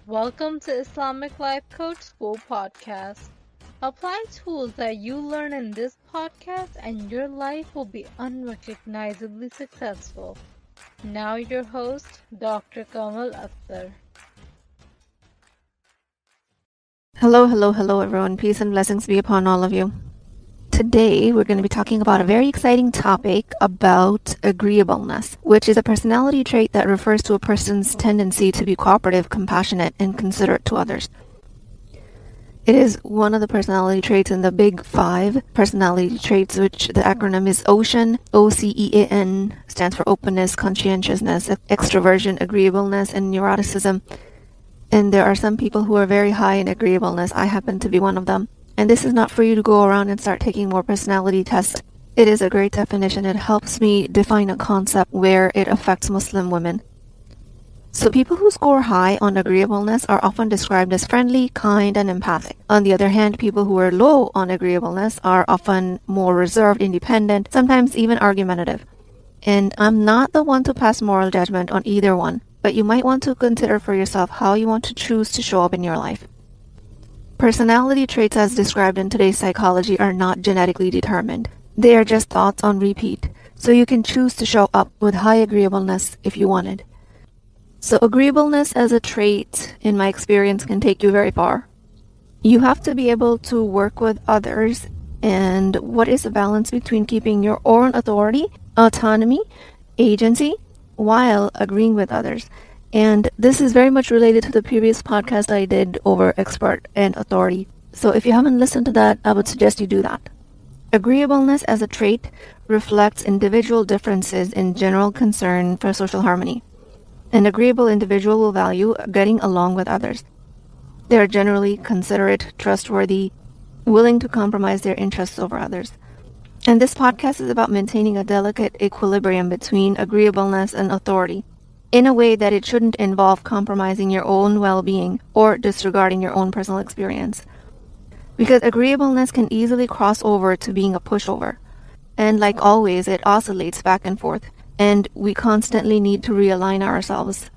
Welcome to Islamic Life Coach School Podcast. Apply tools that you learn in this podcast and your life will be unrecognizably successful. Now your host, Dr. Kamal Akhtar. Hello everyone. Peace and blessings be upon all of you. Today we're going to be talking about a very exciting topic about agreeableness, which is a personality trait that refers to a person's tendency to be cooperative, compassionate, and considerate to others. It is one of the personality traits in the big 5 personality traits, which the acronym is OCEAN. OCEAN stands for openness, conscientiousness, extroversion, agreeableness, and neuroticism. And there are some people who are very high in agreeableness. I happen to be one of them. And this is not for you to go around and start taking more personality tests. It is a great definition. It helps me define a concept where it affects Muslim women. So people who score high on agreeableness are often described as friendly, kind, and empathic. On the other hand, people who are low on agreeableness are often more reserved, independent, sometimes even argumentative. And I'm not the one to pass moral judgment on either one, but you might want to consider for yourself how you want to choose to show up in your life. Personality traits as described in today's psychology are not genetically determined. They are just thoughts on repeat, so you can choose to show up with high agreeableness if you wanted. So agreeableness as a trait, in my experience, can take you very far. You have to be able to work with others, and what is the balance between keeping your own authority, autonomy, agency, while agreeing with others. And this is very much related to the previous podcast I did over expert and authority. So if you haven't listened to that, I would suggest you do that. Agreeableness as a trait reflects individual differences in general concern for social harmony. An agreeable individual will value getting along with others. They are generally considerate, trustworthy, willing to compromise their interests over others. And this podcast is about maintaining a delicate equilibrium between agreeableness and authority, in a way that it shouldn't involve compromising your own well-being or disregarding your own personal experience. Because agreeableness can easily cross over to being a pushover. And like always, it oscillates back and forth, and we constantly need to realign ourselves.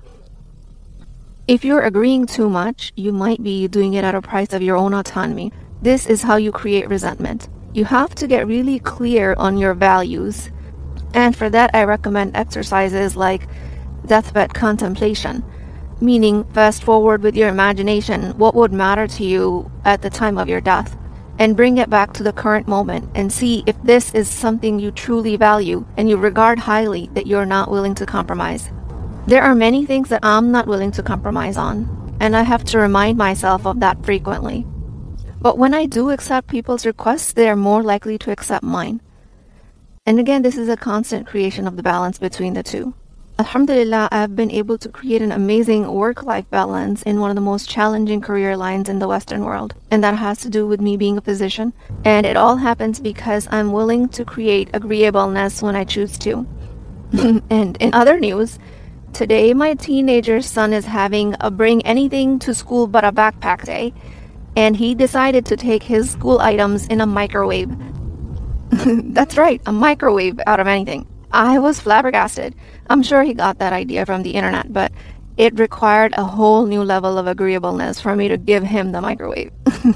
If you're agreeing too much, you might be doing it at a price of your own autonomy. This is how you create resentment. You have to get really clear on your values. And for that, I recommend exercises like deathbed contemplation, meaning fast forward with your imagination what would matter to you at the time of your death, and bring it back to the current moment and see if this is something you truly value and you regard highly that you're not willing to compromise. There are many things that I'm not willing to compromise on, and I have to remind myself of that frequently. But when I do accept people's requests, they are more likely to accept mine. And again, this is a constant creation of the balance between the two. Alhamdulillah, I've been able to create an amazing work-life balance in one of the most challenging career lines in the Western world. And that has to do with me being a physician. And it all happens because I'm willing to create agreeableness when I choose to. And in other news, today my teenager son is having a bring anything to school but a backpack day. And he decided to take his school items in a microwave. That's right, a microwave out of anything. I was flabbergasted. I'm sure he got that idea from the internet, but it required a whole new level of agreeableness for me to give him the microwave.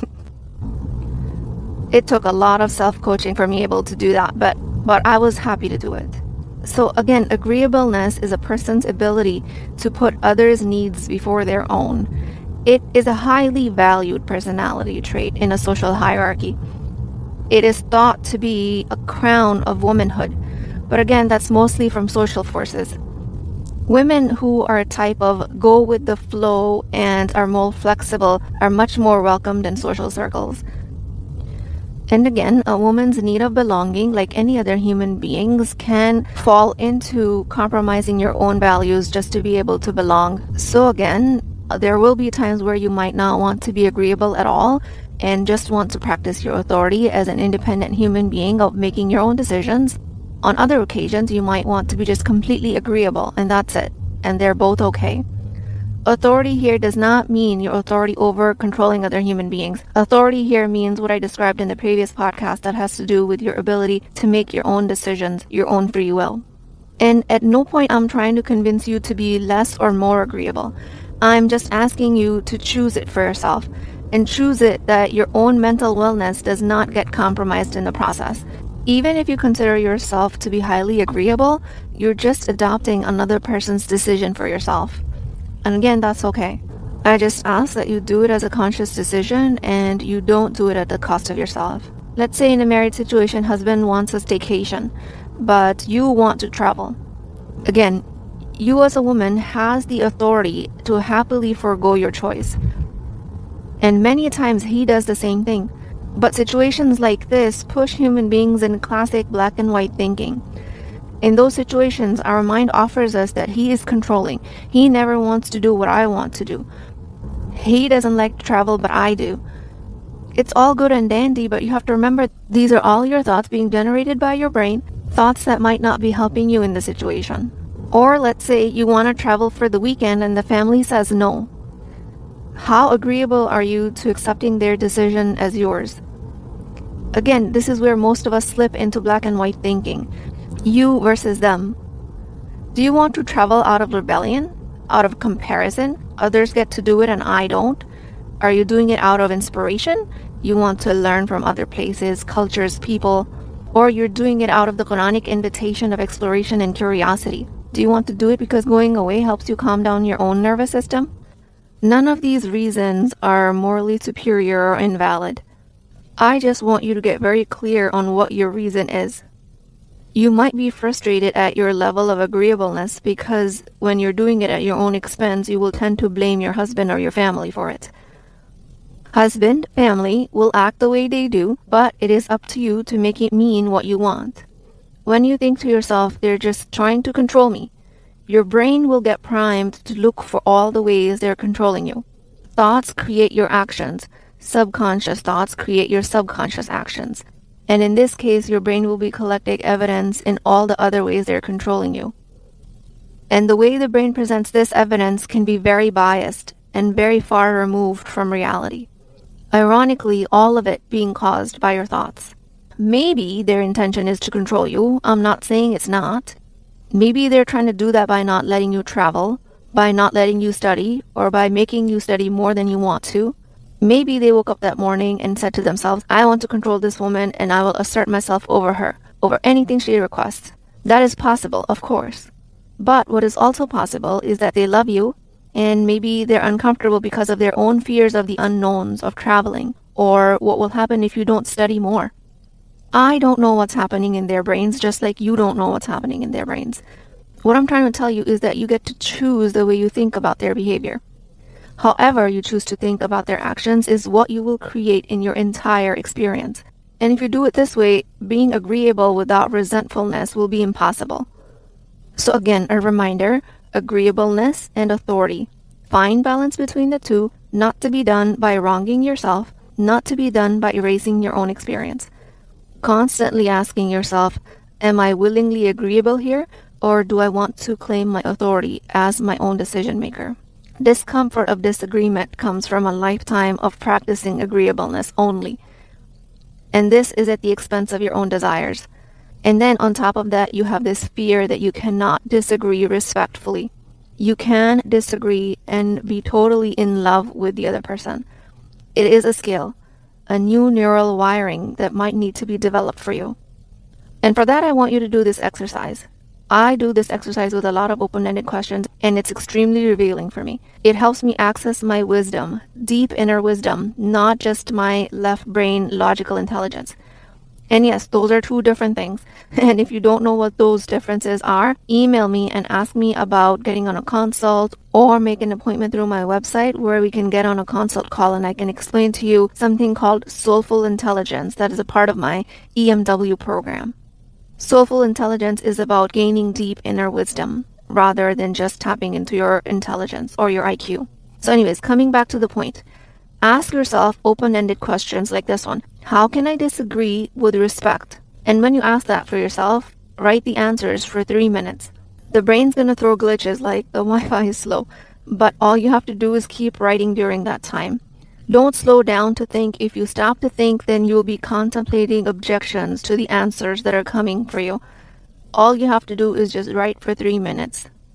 It took a lot of self-coaching for me able to do that, but I was happy to do it. So again, agreeableness is a person's ability to put others' needs before their own. It is a highly valued personality trait in a social hierarchy. It is thought to be a crown of womanhood. But again, that's mostly from social forces. Women who are a type of go with the flow and are more flexible are much more welcomed in social circles. And again, a woman's need of belonging, like any other human beings, can fall into compromising your own values just to be able to belong. So again, there will be times where you might not want to be agreeable at all and just want to practice your authority as an independent human being of making your own decisions. On other occasions, you might want to be just completely agreeable, and that's it. And they're both okay. Authority here does not mean your authority over controlling other human beings. Authority here means what I described in the previous podcast, that has to do with your ability to make your own decisions, your own free will. And at no point I'm trying to convince you to be less or more agreeable. I'm just asking you to choose it for yourself, and choose it that your own mental wellness does not get compromised in the process. Even if you consider yourself to be highly agreeable, you're just adopting another person's decision for yourself. And again, that's okay. I just ask that you do it as a conscious decision and you don't do it at the cost of yourself. Let's say in a married situation, husband wants a staycation, but you want to travel. Again, you as a woman has the authority to happily forego your choice. And many times he does the same thing. But situations like this push human beings in classic black and white thinking. In those situations, our mind offers us that he is controlling. He never wants to do what I want to do. He doesn't like to travel, but I do. It's all good and dandy, but you have to remember these are all your thoughts being generated by your brain, thoughts that might not be helping you in the situation. Or let's say you want to travel for the weekend and the family says no. How agreeable are you to accepting their decision as yours? Again, this is where most of us slip into black and white thinking. You versus them. Do you want to travel out of rebellion? Out of comparison? Others get to do it and I don't? Are you doing it out of inspiration? You want to learn from other places, cultures, people? Or you're doing it out of the Quranic invitation of exploration and curiosity? Do you want to do it because going away helps you calm down your own nervous system? None of these reasons are morally superior or invalid. I just want you to get very clear on what your reason is. You might be frustrated at your level of agreeableness because when you're doing it at your own expense, you will tend to blame your husband or your family for it. Husband, family will act the way they do, but it is up to you to make it mean what you want. When you think to yourself, they're just trying to control me, your brain will get primed to look for all the ways they're controlling you. Thoughts create your actions. Subconscious thoughts create your subconscious actions. And in this case, your brain will be collecting evidence in all the other ways they're controlling you. And the way the brain presents this evidence can be very biased and very far removed from reality. Ironically, all of it being caused by your thoughts. Maybe their intention is to control you. I'm not saying it's not. Maybe they're trying to do that by not letting you travel, by not letting you study, or by making you study more than you want to. Maybe they woke up that morning and said to themselves, I want to control this woman and I will assert myself over her, over anything she requests. That is possible, of course. But what is also possible is that they love you and maybe they're uncomfortable because of their own fears of the unknowns of traveling or what will happen if you don't study more. I don't know what's happening in their brains, just like you don't know what's happening in their brains. What I'm trying to tell you is that you get to choose the way you think about their behavior. However you choose to think about their actions is what you will create in your entire experience. And if you do it this way, being agreeable without resentfulness will be impossible. So again, a reminder, agreeableness and authority. Find balance between the two, not to be done by wronging yourself, not to be done by erasing your own experience. Constantly asking yourself, am I willingly agreeable here, or do I want to claim my authority as my own decision maker? Discomfort of disagreement comes from a lifetime of practicing agreeableness only. And this is at the expense of your own desires. And then on top of that, you have this fear that you cannot disagree respectfully. You can disagree and be totally in love with the other person. It is a skill, a new neural wiring that might need to be developed for you. And for that, I want you to do this exercise. I do this exercise with a lot of open-ended questions, and it's extremely revealing for me. It helps me access my wisdom, deep inner wisdom, not just my left brain logical intelligence. And yes, those are two different things. And if you don't know what those differences are, email me and ask me about getting on a consult or make an appointment through my website where we can get on a consult call and I can explain to you something called Soulful Intelligence that is a part of my EMW program. Soulful Intelligence is about gaining deep inner wisdom rather than just tapping into your intelligence or your IQ. So anyways, coming back to the point, ask yourself open-ended questions like this one. How can I disagree with respect? And when you ask that for yourself, write the answers for 3 minutes. The brain's going to throw glitches like the Wi-Fi is slow, but all you have to do is keep writing during that time. Don't slow down to think. If you stop to think, then you'll be contemplating objections to the answers that are coming for you. All you have to do is just write for 3 minutes.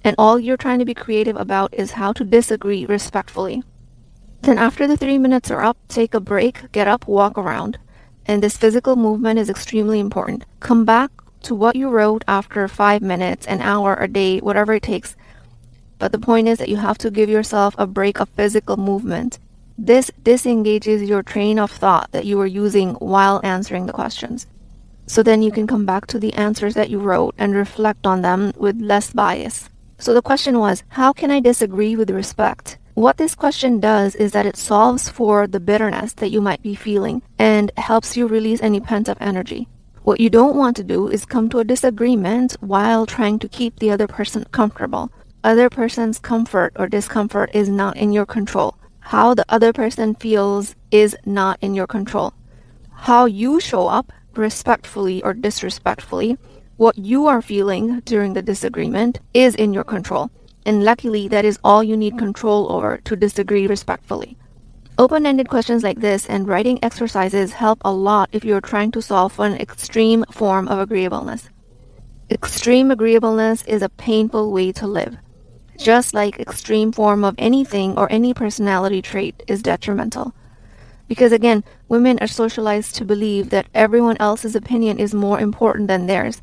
and all you're trying to be creative about is how to disagree respectfully. Then after the 3 minutes are up, take a break, get up, walk around. And this physical movement is extremely important. Come back to what you wrote after 5 minutes, an hour, a day, whatever it takes. But the point is that you have to give yourself a break of physical movement. This disengages your train of thought that you were using while answering the questions. So then you can come back to the answers that you wrote and reflect on them with less bias. So the question was, how can I disagree with respect? What this question does is that it solves for the bitterness that you might be feeling and helps you release any pent-up energy. What you don't want to do is come to a disagreement while trying to keep the other person comfortable. Other person's comfort or discomfort is not in your control. How the other person feels is not in your control. How you show up, respectfully or disrespectfully, what you are feeling during the disagreement is in your control. And luckily, that is all you need control over to disagree respectfully. Open-ended questions like this and writing exercises help a lot if you're trying to solve for an extreme form of agreeableness. Extreme agreeableness is a painful way to live. Just like extreme form of anything or any personality trait is detrimental. Because again, women are socialized to believe that everyone else's opinion is more important than theirs.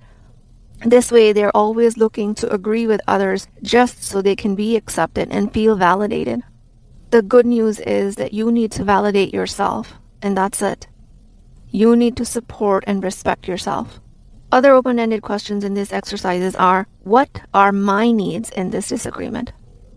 This way, they're always looking to agree with others just so they can be accepted and feel validated. The good news is that you need to validate yourself, and that's it. You need to support and respect yourself. Other open-ended questions in these exercises are, what are my needs in this disagreement?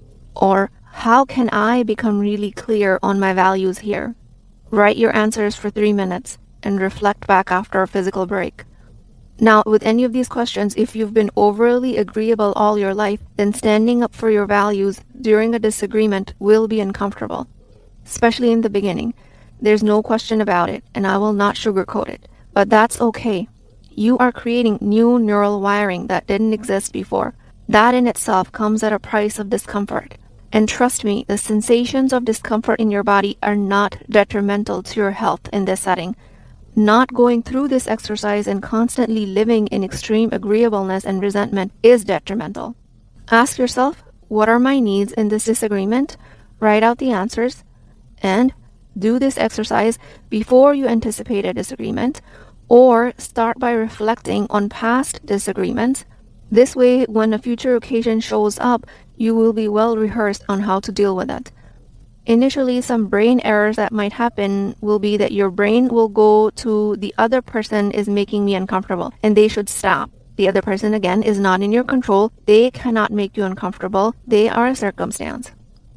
Or, how can I become really clear on my values here? Write your answers for 3 minutes and reflect back after a physical break. Now, with any of these questions, if you've been overly agreeable all your life, then standing up for your values during a disagreement will be uncomfortable, especially in the beginning. There's no question about it, and I will not sugarcoat it. But that's okay. You are creating new neural wiring that didn't exist before. That in itself comes at a price of discomfort. And trust me, the sensations of discomfort in your body are not detrimental to your health in this setting. Not going through this exercise and constantly living in extreme agreeableness and resentment is detrimental. Ask yourself, what are my needs in this disagreement? Write out the answers and do this exercise before you anticipate a disagreement, or start by reflecting on past disagreements. This way, when a future occasion shows up, you will be well rehearsed on how to deal with it. Initially, some brain errors that might happen will be that your brain will go to the other person is making me uncomfortable and they should stop. The other person, again, is not in your control. They cannot make you uncomfortable. They are a circumstance.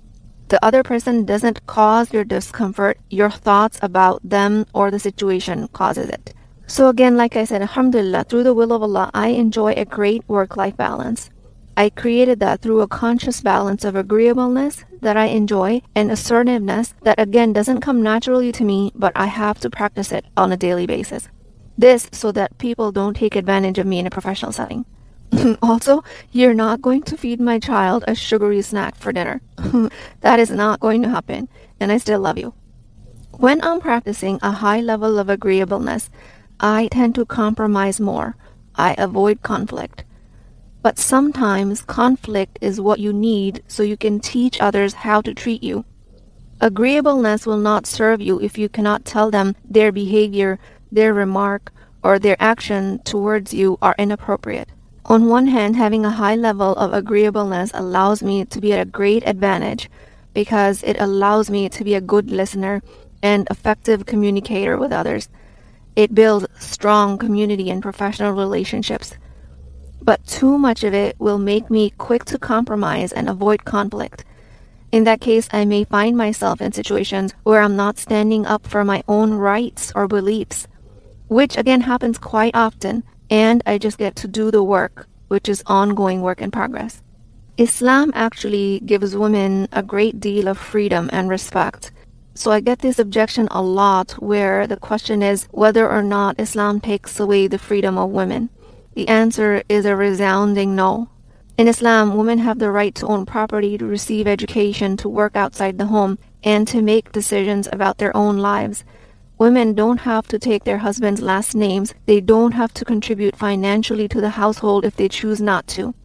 The other person doesn't cause your discomfort. Your thoughts about them or the situation causes it. So again, like I said, alhamdulillah, through the will of Allah, I enjoy a great work-life balance. I created that through a conscious balance of agreeableness that I enjoy and assertiveness that again doesn't come naturally to me, but I have to practice it on a daily basis. This so that people don't take advantage of me in a professional setting. Also, you're not going to feed my child a sugary snack for dinner. That is not going to happen, and I still love you. When I'm practicing a high level of agreeableness, I tend to compromise more. I avoid conflict. But sometimes conflict is what you need so you can teach others how to treat you. Agreeableness will not serve you if you cannot tell them their behavior, their remark, or their action towards you are inappropriate. On one hand, having a high level of agreeableness allows me to be at a great advantage because it allows me to be a good listener and effective communicator with others. It builds strong community and professional relationships. But too much of it will make me quick to compromise and avoid conflict. In that case, I may find myself in situations where I'm not standing up for my own rights or beliefs, which again happens quite often, and I just get to do the work, which is ongoing work in progress. Islam actually gives women a great deal of freedom and respect. So I get this objection a lot where the question is whether or not Islam takes away the freedom of women. The answer is a resounding no. In Islam, women have the right to own property, to receive education, to work outside the home, and to make decisions about their own lives. Women don't have to take their husband's last names. They don't have to contribute financially to the household if they choose not to.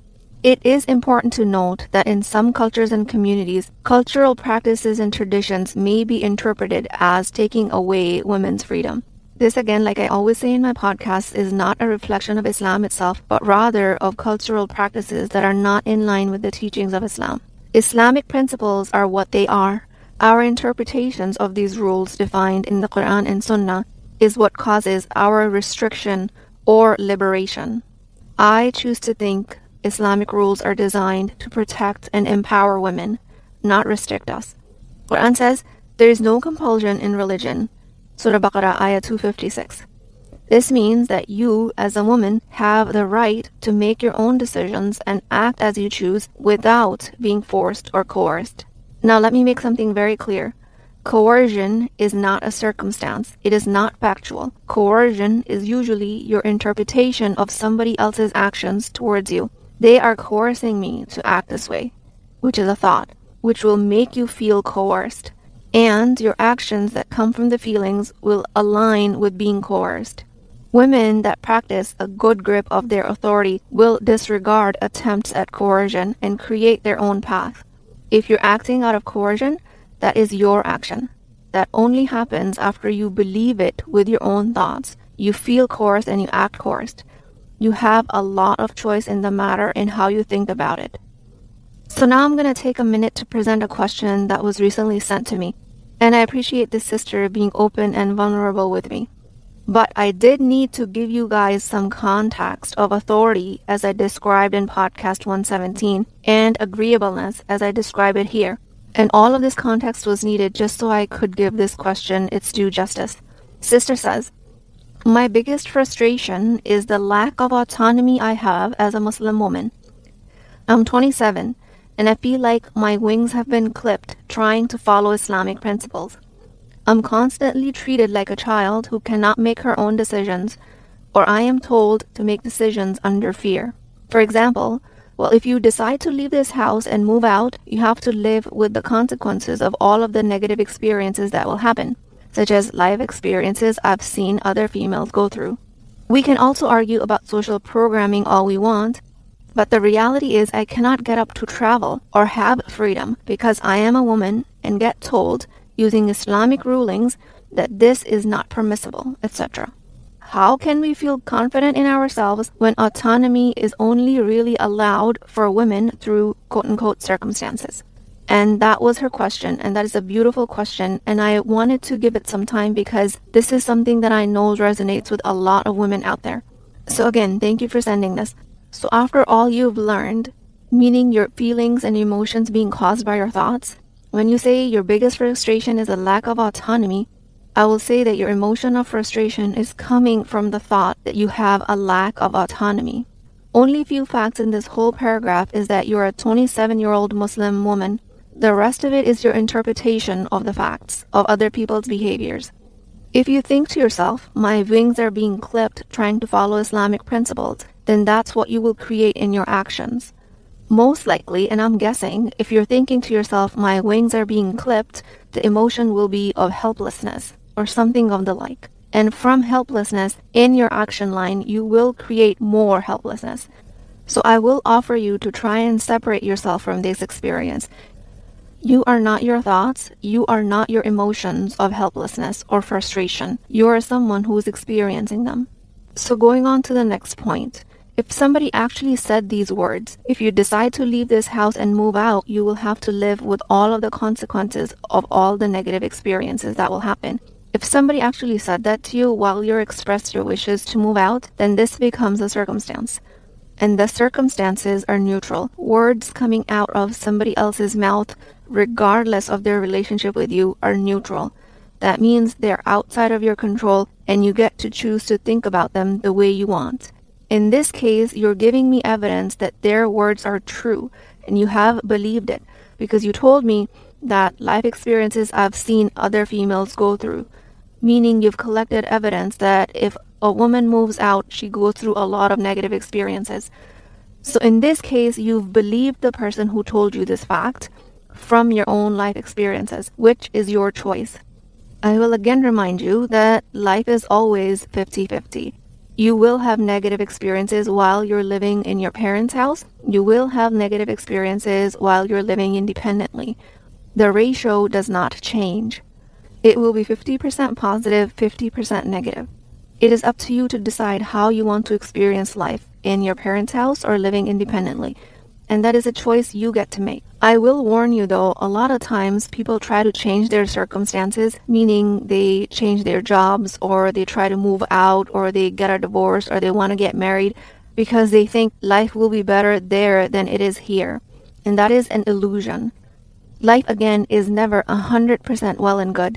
It is important to note that in some cultures and communities, cultural practices and traditions may be interpreted as taking away women's freedom. This, again, like I always say in my podcast, is not a reflection of Islam itself, but rather of cultural practices that are not in line with the teachings of Islam. Islamic principles are what they are. Our interpretations of these rules defined in the Quran and Sunnah is what causes our restriction or liberation. I choose to think Islamic rules are designed to protect and empower women, not restrict us. Quran says there is no compulsion in religion. Surah Baqarah, ayah 256. This means that you, as a woman, have the right to make your own decisions and act as you choose without being forced or coerced. Now let me make something very clear. Coercion is not a circumstance. It is not factual. Coercion is usually your interpretation of somebody else's actions towards you. They are coercing me to act this way, which is a thought, which will make you feel coerced. And your actions that come from the feelings will align with being coerced. Women that practice a good grip of their authority will disregard attempts at coercion and create their own path. If you're acting out of coercion, that is your action. That only happens after you believe it with your own thoughts. You feel coerced and you act coerced. You have a lot of choice in the matter in how you think about it. So now I'm going to take a minute to present a question that was recently sent to me. And I appreciate this sister being open and vulnerable with me. But I did need to give you guys some context of authority as I described in podcast 117 and agreeableness as I describe it here. And all of this context was needed just so I could give this question its due justice. Sister says, my biggest frustration is the lack of autonomy I have as a Muslim woman. I'm 27 and I feel like my wings have been clipped trying to follow Islamic principles. I'm constantly treated like a child who cannot make her own decisions, or I am told to make decisions under fear. For example, well, if you decide to leave this house and move out, you have to live with the consequences of all of the negative experiences that will happen, such as life experiences I've seen other females go through. We can also argue about social programming all we want, but the reality is I cannot get up to travel or have freedom because I am a woman and get told, using Islamic rulings, that this is not permissible, etc. How can we feel confident in ourselves when autonomy is only really allowed for women through quote-unquote circumstances? And that was her question, and that is a beautiful question, and I wanted to give it some time because this is something that I know resonates with a lot of women out there. So again, thank you for sending this. So after all you've learned, meaning your feelings and emotions being caused by your thoughts, when you say your biggest frustration is a lack of autonomy, I will say that your emotion of frustration is coming from the thought that you have a lack of autonomy. Only few facts in this whole paragraph is that you're a 27-year-old Muslim woman. The rest of it is your interpretation of the facts, of other people's behaviors. If you think to yourself, my wings are being clipped trying to follow Islamic principles, then that's what you will create in your actions. Most likely, and I'm guessing, if you're thinking to yourself, my wings are being clipped, the emotion will be of helplessness or something of the like. And from helplessness, in your action line, you will create more helplessness. So I will offer you to try and separate yourself from this experience. You are not your thoughts. You are not your emotions of helplessness or frustration. You are someone who is experiencing them. So going on to the next point. If somebody actually said these words, if you decide to leave this house and move out, you will have to live with all of the consequences of all the negative experiences that will happen. If somebody actually said that to you while you expressed your wishes to move out, then this becomes a circumstance. And the circumstances are neutral. Words coming out of somebody else's mouth, regardless of their relationship with you, are neutral. That means they're outside of your control and you get to choose to think about them the way you want. In this case, you're giving me evidence that their words are true and you have believed it because you told me that life experiences I've seen other females go through, meaning you've collected evidence that if a woman moves out, she goes through a lot of negative experiences. So in this case, you've believed the person who told you this fact from your own life experiences, which is your choice. I will again remind you that life is always 50-50. You will have negative experiences while you're living in your parents' house. You will have negative experiences while you're living independently. The ratio does not change. It will be 50% positive, 50% negative. It is up to you to decide how you want to experience life, in your parents' house or living independently. And that is a choice you get to make. I will warn you though, a lot of times people try to change their circumstances, meaning they change their jobs or they try to move out or they get a divorce or they want to get married because they think life will be better there than it is here. And that is an illusion. Life again is never 100% well and good.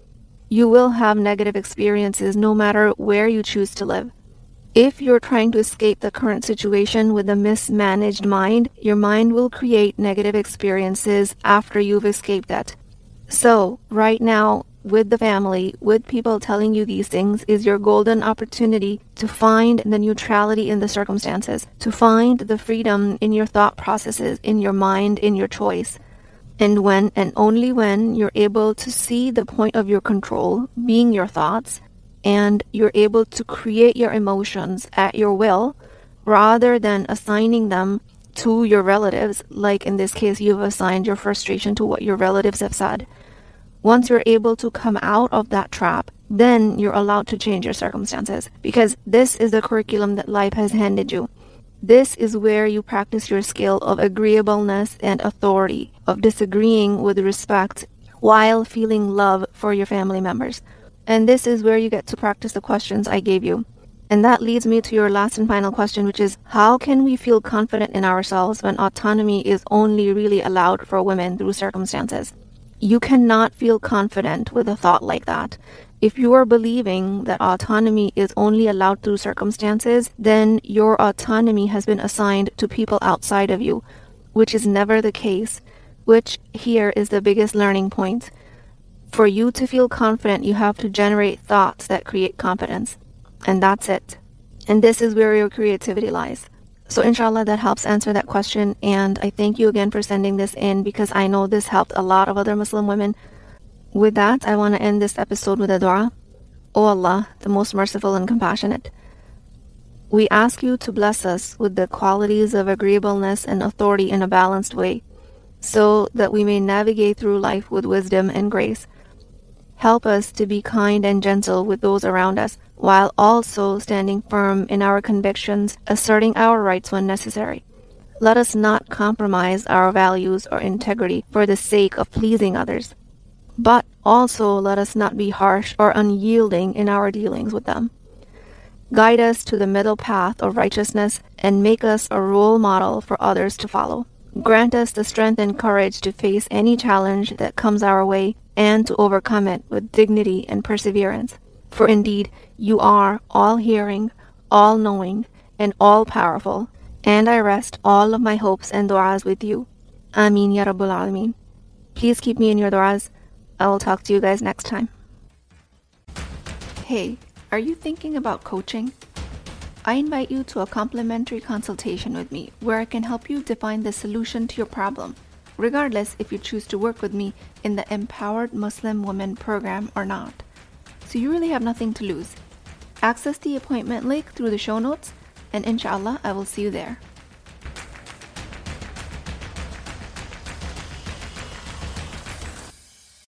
You will have negative experiences no matter where you choose to live. If you're trying to escape the current situation with a mismanaged mind, your mind will create negative experiences after you've escaped that. So, right now, with the family, with people telling you these things, is your golden opportunity to find the neutrality in the circumstances, to find the freedom in your thought processes, in your mind, in your choice. And when and only when you're able to see the point of your control being your thoughts, and you're able to create your emotions at your will rather than assigning them to your relatives, like in this case you've assigned your frustration to what your relatives have said. Once you're able to come out of that trap, then you're allowed to change your circumstances, because this is the curriculum that life has handed you. This is where you practice your skill of agreeableness and authority, of disagreeing with respect while feeling love for your family members. And this is where you get to practice the questions I gave you. And that leads me to your last and final question, which is, how can we feel confident in ourselves when autonomy is only really allowed for women through circumstances? You cannot feel confident with a thought like that. If you are believing that autonomy is only allowed through circumstances, then your autonomy has been assigned to people outside of you, which is never the case, which here is the biggest learning point. For you to feel confident, you have to generate thoughts that create confidence. And that's it. And this is where your creativity lies. So inshallah, that helps answer that question. And I thank you again for sending this in, because I know this helped a lot of other Muslim women. With that, I want to end this episode with a dua. O Allah, the most merciful and compassionate, we ask you to bless us with the qualities of agreeableness and authority in a balanced way, so that we may navigate through life with wisdom and grace. Help us to be kind and gentle with those around us, while also standing firm in our convictions, asserting our rights when necessary. Let us not compromise our values or integrity for the sake of pleasing others, but also let us not be harsh or unyielding in our dealings with them. Guide us to the middle path of righteousness and make us a role model for others to follow. Grant us the strength and courage to face any challenge that comes our way and to overcome it with dignity and perseverance. For indeed, you are all-hearing, all-knowing, and all-powerful, and I rest all of my hopes and du'as with you. Ameen ya Rabbul Alameen. Please keep me in your du'as. I will talk to you guys next time. Hey, are you thinking about coaching? I invite you to a complimentary consultation with me where I can help you define the solution to your problem, regardless if you choose to work with me in the Empowered Muslim Women program or not. So you really have nothing to lose. Access the appointment link through the show notes, and inshallah, I will see you there.